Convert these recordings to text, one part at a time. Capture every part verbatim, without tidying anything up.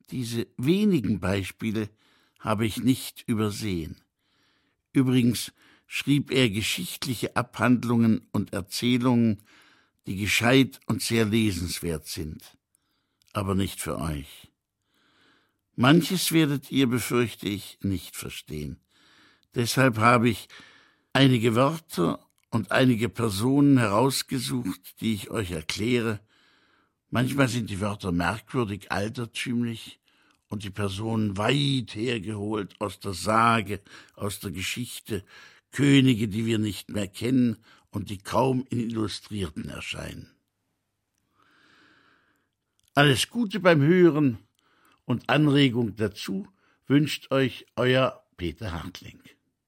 Diese wenigen Beispiele habe ich nicht übersehen. Übrigens schrieb er geschichtliche Abhandlungen und Erzählungen, die gescheit und sehr lesenswert sind, aber nicht für euch. Manches werdet ihr, befürchte ich, nicht verstehen. Deshalb habe ich einige Wörter und einige Personen herausgesucht, die ich euch erkläre. Manchmal sind die Wörter merkwürdig altertümlich und die Personen weit hergeholt aus der Sage, aus der Geschichte, Könige, die wir nicht mehr kennen und die kaum in Illustrierten erscheinen. Alles Gute beim Hören und Anregung dazu wünscht euch euer Peter Hartling.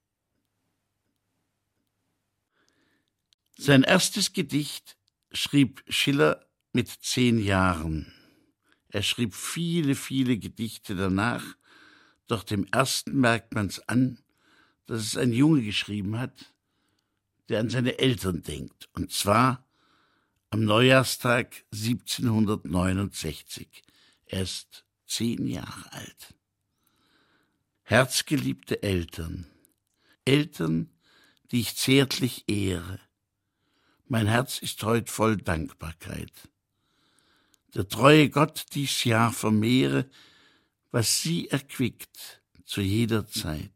Sein erstes Gedicht schrieb Schiller mit zehn Jahren. Er schrieb viele, viele Gedichte danach, doch dem ersten merkt man's an, dass es ein Junge geschrieben hat, der an seine Eltern denkt, und zwar am Neujahrstag siebzehnhundertneunundsechzig. Er ist zehn Jahre alt. Herzgeliebte Eltern, Eltern, die ich zärtlich ehre, mein Herz ist heut voll Dankbarkeit. Der treue Gott dies Jahr vermehre, was sie erquickt zu jeder Zeit.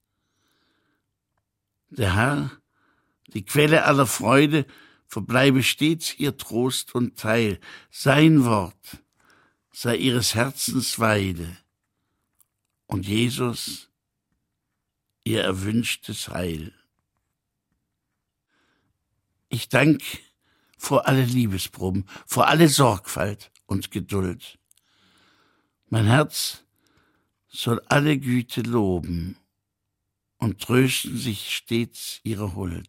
Der Herr, die Quelle aller Freude, verbleibe stets ihr Trost und Teil. Sein Wort sei ihres Herzens Weide und Jesus ihr erwünschtes Heil. Ich dank vor alle Liebesproben, vor alle Sorgfalt und Geduld. Mein Herz soll alle Güte loben und trösten sich stets ihrer Huld.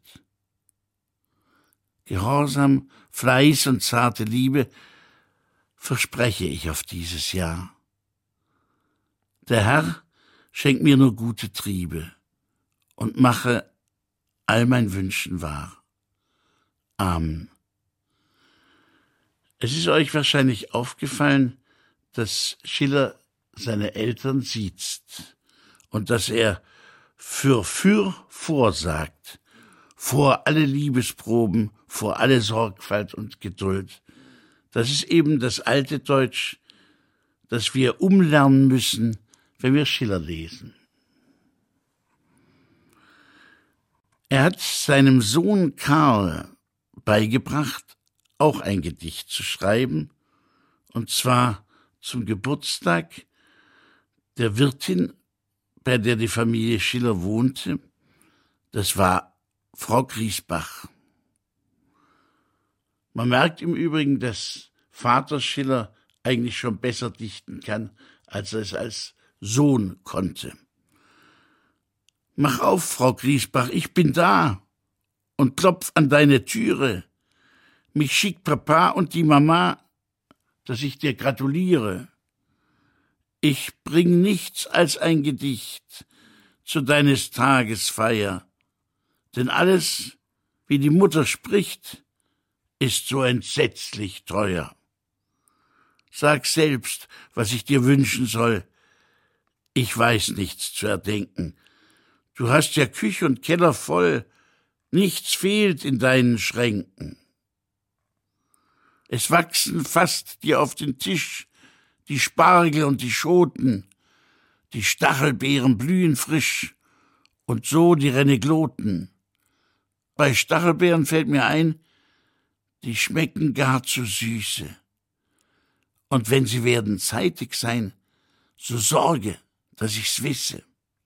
Gehorsam, Fleiß und zarte Liebe verspreche ich auf dieses Jahr. Der Herr schenkt mir nur gute Triebe und mache all mein Wünschen wahr. Amen. Es ist euch wahrscheinlich aufgefallen, dass Schiller seine Eltern siezt und dass er für für vorsagt, vor alle Liebesproben, vor alle Sorgfalt und Geduld. Das ist eben das alte Deutsch, das wir umlernen müssen, wenn wir Schiller lesen. Er hat seinem Sohn Karl beigebracht, auch ein Gedicht zu schreiben, und zwar zum Geburtstag der Wirtin, bei der die Familie Schiller wohnte. Das war Frau Griesbach. Man merkt im Übrigen, dass Vater Schiller eigentlich schon besser dichten kann, als er es als Sohn konnte. Mach auf, Frau Griesbach, ich bin da und klopf an deine Türe. Mich schickt Papa und die Mama, dass ich dir gratuliere. Ich bring nichts als ein Gedicht zu deines Tages Feier, denn alles, wie die Mutter spricht, ist so entsetzlich teuer. Sag selbst, was ich dir wünschen soll. Ich weiß nichts zu erdenken. Du hast ja Küch und Keller voll, nichts fehlt in deinen Schränken. Es wachsen fast dir auf den Tisch die Spargel und die Schoten, die Stachelbeeren blühen frisch und so die Renegloten. Bei Stachelbeeren fällt mir ein, die schmecken gar zu süße. Und wenn sie werden zeitig sein, so sorge, dass ich's wisse.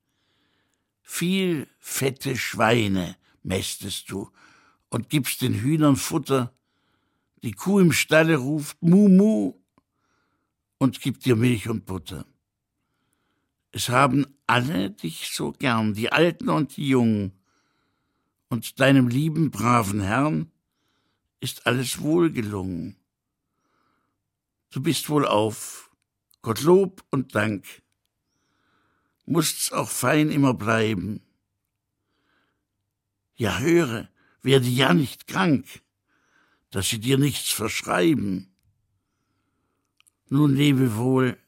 Viel fette Schweine mästest du und gibst den Hühnern Futter. Die Kuh im Stalle ruft Mu Mu und gibt dir Milch und Butter. Es haben alle dich so gern, die Alten und die Jungen, und deinem lieben, braven Herrn ist alles wohlgelungen. Du bist wohlauf, Gottlob und Dank, musst's auch fein immer bleiben. Ja, höre, werde ja nicht krank, dass sie dir nichts verschreiben. Nun lebe wohl,